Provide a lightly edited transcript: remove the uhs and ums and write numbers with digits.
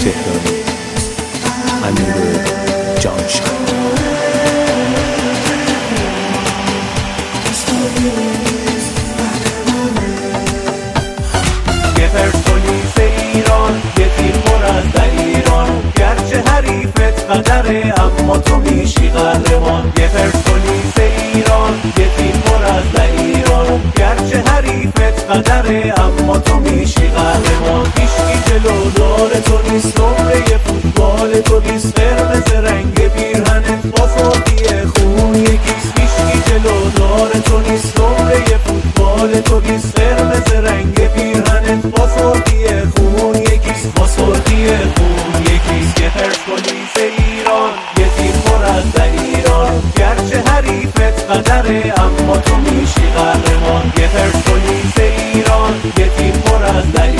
تهرانی، امیر جانشاه. یه پرسپولیس ایران، یه تیم پر از دلیران، گرچه حریفت قدره اما تو میشی قهرمان. یه پرسپولیس ایران، یه تیم پر از دلیران، گرچه حریفت قدره اما تو میشی قهرمان. هیچکی جلودار تو نیست، نمره فوتبال تو نیست، قرمز رنگ پیرهنت با فوقی خون یکیست. هیچکی جلودار تو نیست، نمره فوتبال تو نیست، قرمز رنگ پیرهنت با سرخی خون یکیست، با سرخی خون یکیست. یه پرسپولیس ایران، یه تیم پر از دلیران، گرچه حریفت قدره اما تو میشی قهرمان. یه پرسپولیس ایران، یه تیم پر از دلیران،